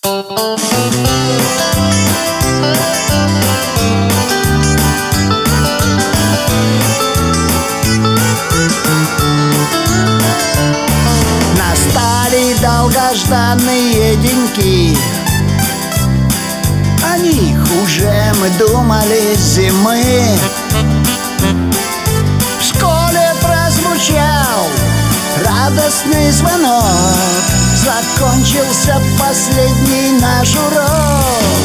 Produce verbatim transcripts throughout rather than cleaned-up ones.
Настали долгожданные деньки, о них уже мы думали с зимы. В школе прозвучал радостный звонок, закончился последний наш урок.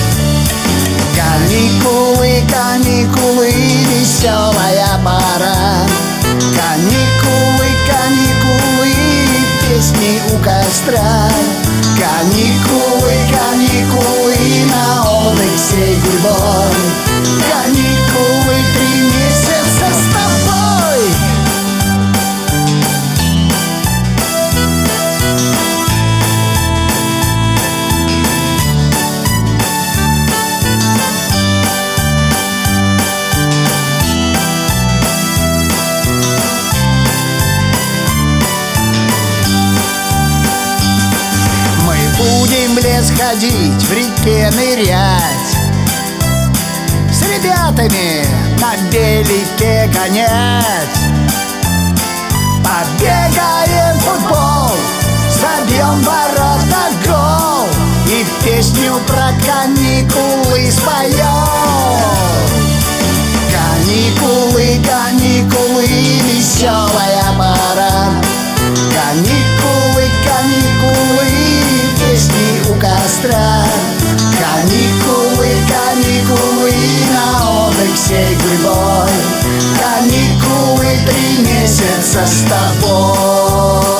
Каникулы, каникулы, веселая пора. Каникулы, каникулы, песни у костра. Каникулы, каникулы, на отдых всей гурьбой. Каникулы, три месяца с тобой. Будем в лес ходить, в реке нырять, с ребятами на велике гонять. Побегаем в футбол, забьем ворота гол и песню про каникулы споем. Каникулы, каникулы, веселая пора. Каникулы, каникулы, песни у костра. Каникулы, каникулы, на отдых всей гурьбой. Каникулы, три месяца с тобой.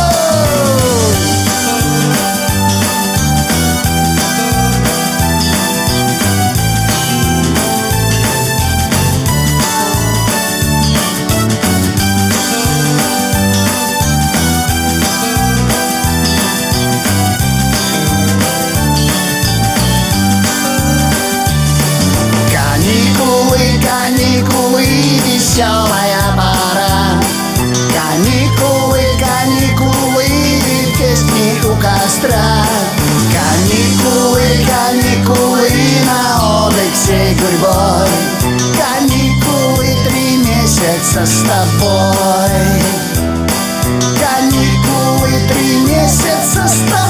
Каникулы, веселая пора. Каникулы, каникулы, песни у костра. Каникулы, каникулы, на отдых всей гурьбой. Каникулы, три месяца с тобой. Каникулы, три месяца с тобой.